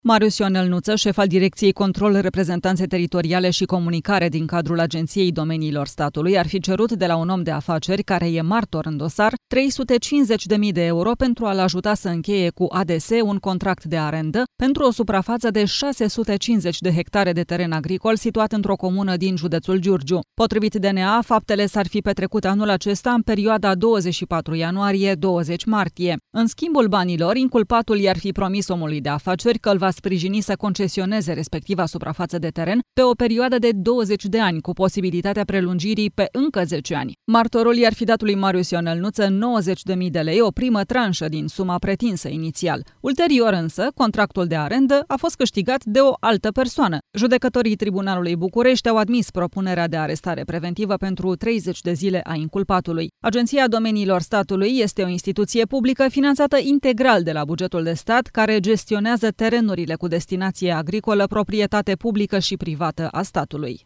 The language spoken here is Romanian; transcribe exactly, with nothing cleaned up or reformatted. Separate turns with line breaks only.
Marius Ionel Nuță, șef al Direcției Control, Reprezentanțe Teritoriale și Comunicare din cadrul Agenției Domeniilor Statului, ar fi cerut de la un om de afaceri care e martor în dosar trei sute cincizeci de mii de euro pentru a-l ajuta să încheie cu A D S un contract de arendă pentru o suprafață de șase sute cincizeci de hectare de teren agricol situat într-o comună din județul Giurgiu. Potrivit D N A, faptele s-ar fi petrecut anul acesta în perioada douăzeci și patru ianuarie - douăzeci martie. În schimbul banilor, inculpatul i-ar fi promis omului de afaceri că îl va sprijini să concesioneze respectiva suprafață de teren pe o perioadă de douăzeci de ani, cu posibilitatea prelungirii pe încă zece ani. Martorul i-ar fi dat lui Marius Ionel Nuță nouăzeci de mii de lei, o primă tranșă din suma pretinsă inițial. Ulterior însă, contractul de arendă a fost câștigat de o altă persoană. Judecătorii Tribunalului București au admis propunerea de arestare preventivă pentru treizeci de zile a inculpatului. Agenția Domeniilor Statului este o instituție publică finanțată integral de la bugetul de stat, care gestionează terenurile cu destinație agricolă, proprietate publică și privată a statului.